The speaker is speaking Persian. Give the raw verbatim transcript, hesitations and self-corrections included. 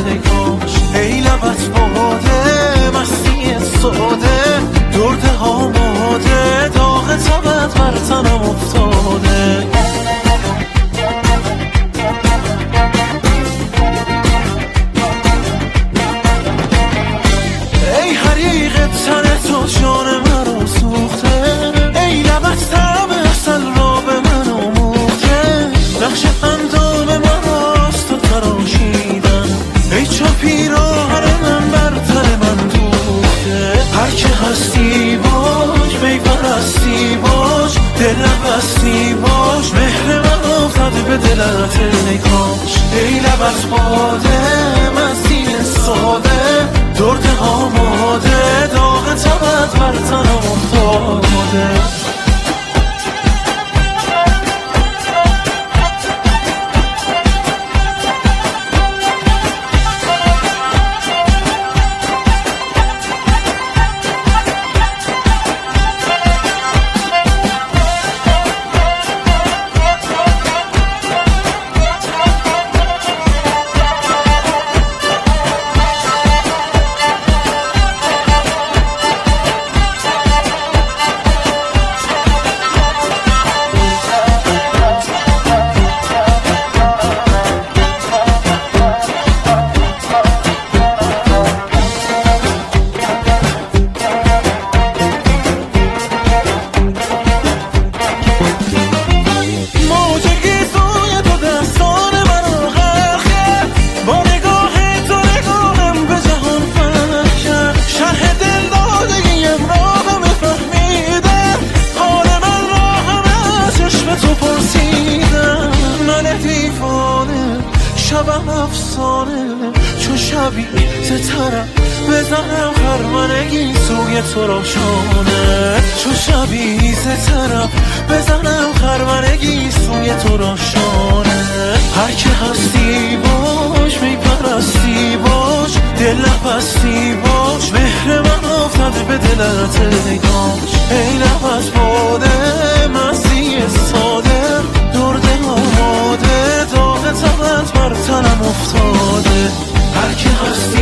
نگاش. ای لبت باده مستی ساده، درد آماده، داغ تبت بر تنم افتاده. ای حریق تن تو جان مرا سوخته، ای لبت طعم عسل را به من آموخته. نقش اندام من راست و تراشیدن، ای چو پیراهن من بر تن من دوخته. هر که هستی باش، می پرستی باش، دل نبستی باش، مهر من افتاد به دلت نگاش. ای لبت باده مستی ساده، درد آماده، داغ تبت بر تنم افتاده. شبم افسانه چو شبی سترم بزنم خرمنگی سوی تو را شانه. چو شبی سترم بزنم خرمنگی سوی تو را شانه. هر که هستی باش، می پرستی باش، دل نبستی باش، مهر من افتاد به دلت نگاش. ای لبت باده مستی ساده، درد آماده، داغ تبت بر تنم افتاده. هر که هستی